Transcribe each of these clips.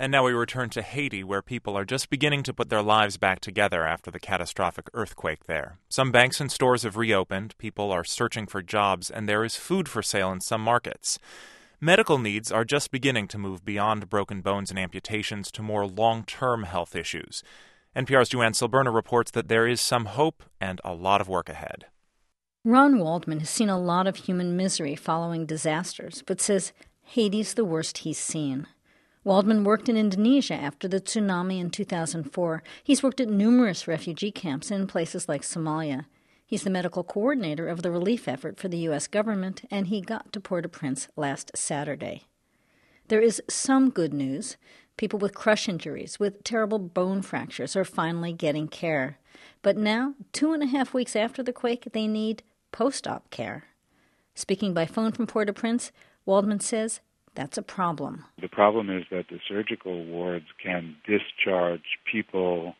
And now we return to Haiti, where people are just beginning to put their lives back together after the catastrophic earthquake there. Some banks and stores have reopened, people are searching for jobs, and there is food for sale in some markets. Medical needs are just beginning to move beyond broken bones and amputations to more long-term health issues. NPR's Joanne Silberner reports that there is some hope and a lot of work ahead. Ron Waldman has seen a lot of human misery following disasters, but says Haiti's the worst he's seen. Waldman worked in Indonesia after the tsunami in 2004. He's worked at numerous refugee camps in places like Somalia. He's the medical coordinator of the relief effort for the U.S. government, and he got to Port-au-Prince last Saturday. There is some good news. People with crush injuries, with terrible bone fractures, are finally getting care. But now, 2.5 weeks after the quake, they need post-op care. Speaking by phone from Port-au-Prince, Waldman says that's a problem. The problem is that the surgical wards can discharge people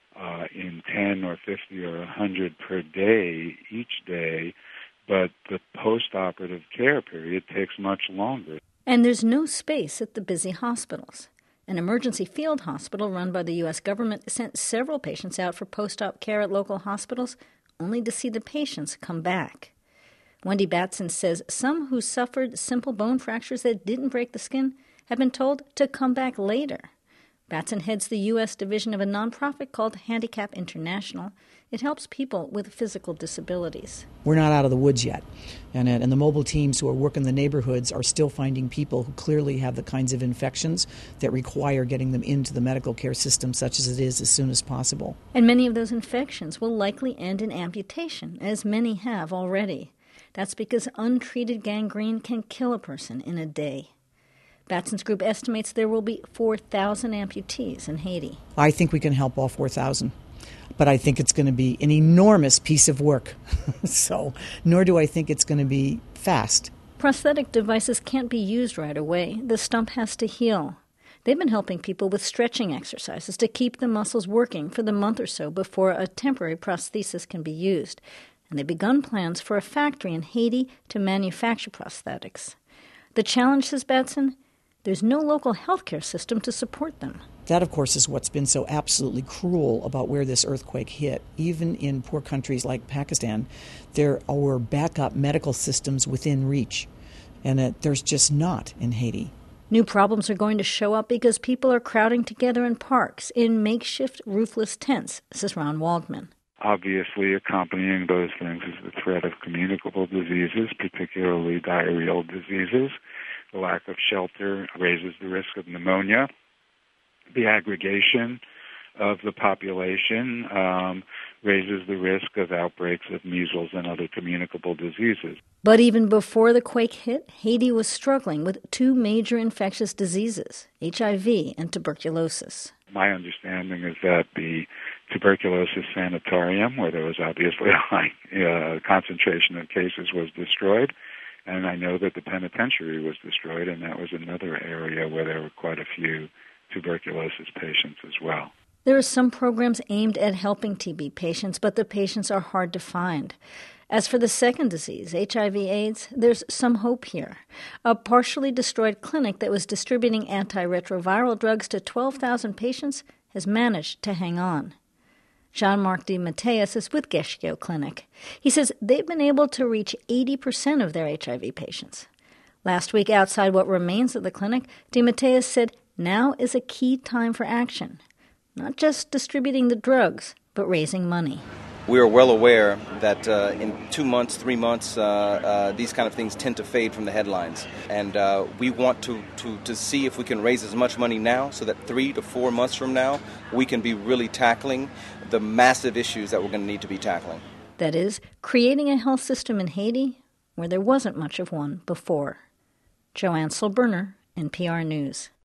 in 10 or 50 or 100 per day each day, but the post-operative care period takes much longer. And there's no space at the busy hospitals. An emergency field hospital run by the U.S. government sent several patients out for post-op care at local hospitals, only to see the patients come back. Wendy Batson says some who suffered simple bone fractures that didn't break the skin have been told to come back later. Batson heads the U.S. division of a nonprofit called Handicap International. It helps people with physical disabilities. We're not out of the woods yet, and the mobile teams who are working the neighborhoods are still finding people who clearly have the kinds of infections that require getting them into the medical care system, such as it is, as soon as possible. And many of those infections will likely end in amputation, as many have already. That's because untreated gangrene can kill a person in a day. Batson's group estimates there will be 4,000 amputees in Haiti. I think we can help all 4,000, but I think it's going to be an enormous piece of work. Nor do I think it's going to be fast. Prosthetic devices can't be used right away. The stump has to heal. They've been helping people with stretching exercises to keep the muscles working for the month or so before a temporary prosthesis can be used. And they've begun plans for a factory in Haiti to manufacture prosthetics. The challenge, says Batson, there's no local healthcare system to support them. That, of course, is what's been so absolutely cruel about where this earthquake hit. Even in poor countries like Pakistan, there are backup medical systems within reach, and there's just not in Haiti. New problems are going to show up because people are crowding together in parks, in makeshift roofless tents, says Ron Waldman. Obviously, accompanying those things is the threat of communicable diseases, particularly diarrheal diseases. The lack of shelter raises the risk of pneumonia. The aggregation of the population raises the risk of outbreaks of measles and other communicable diseases. But even before the quake hit, Haiti was struggling with two major infectious diseases, HIV and tuberculosis. My understanding is that the tuberculosis sanatorium, where there was obviously a high concentration of cases, was destroyed. And I know that the penitentiary was destroyed, and that was another area where there were quite a few tuberculosis patients as well. There are some programs aimed at helping TB patients, but the patients are hard to find. As for the second disease, HIV/AIDS, there's some hope here. A partially destroyed clinic that was distributing antiretroviral drugs to 12,000 patients has managed to hang on. Jean-Marc Di Matteis is with Geschio Clinic. He says they've been able to reach 80% of their HIV patients. Last week, outside what remains of the clinic, Di Matteis said now is a key time for action. Not just distributing the drugs, but raising money. We are well aware that in 2 months, 3 months, these kind of things tend to fade from the headlines. And we want to see if we can raise as much money now so that 3 to 4 months from now, we can be really tackling the massive issues that we're going to need to be tackling. That is, creating a health system in Haiti where there wasn't much of one before. Joanne Silberner, NPR News.